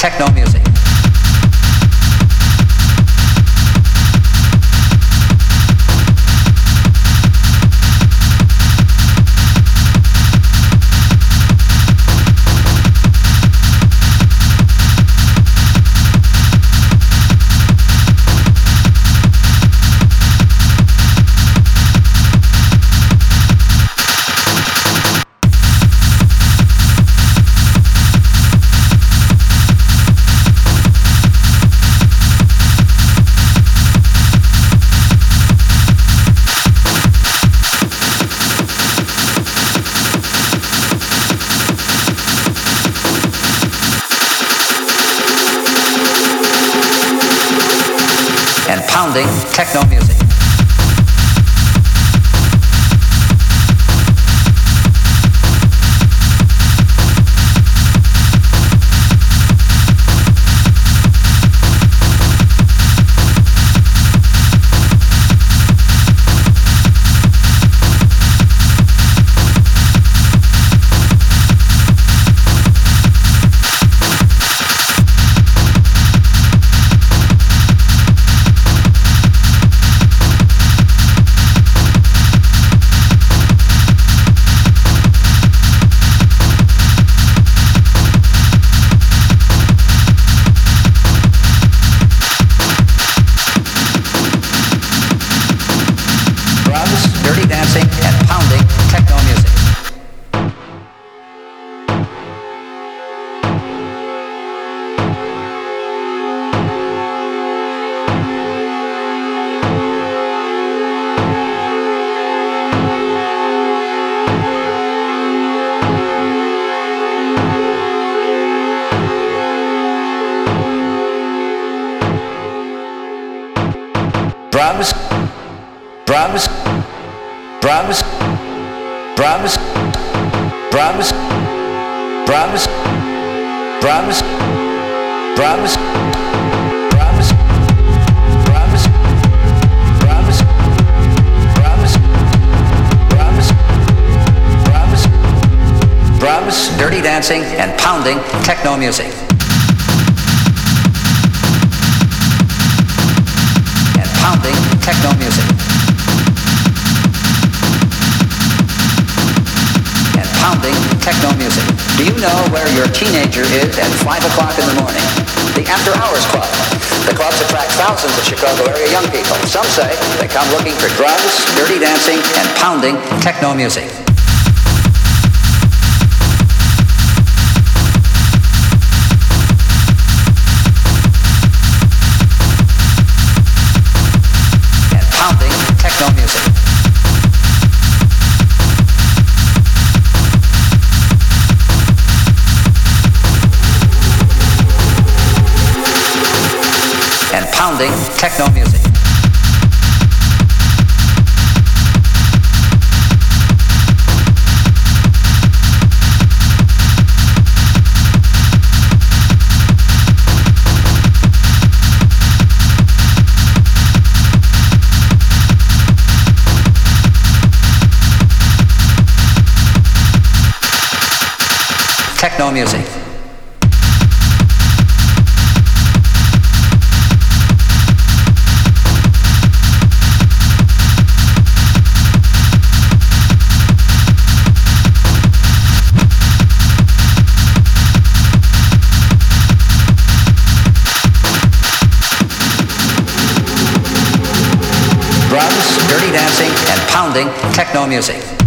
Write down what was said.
techno music. And pounding techno music. Dirty dancing and pounding techno music. Drums, drums, drums, drums, drums, drums, drums, drums, drums, drums, drums, drums, drums, drums, drums, dirty dancing and pounding techno music. And pounding techno music. Pounding techno music. Do you know where your teenager is at 5 o'clock in the morning? The After Hours Club. The clubs attract thousands of Chicago area young people. Some say they come looking for drugs, dirty dancing, and pounding techno music. And pounding techno music. Pounding techno music. Techno music. Drums, dirty dancing, and pounding techno music.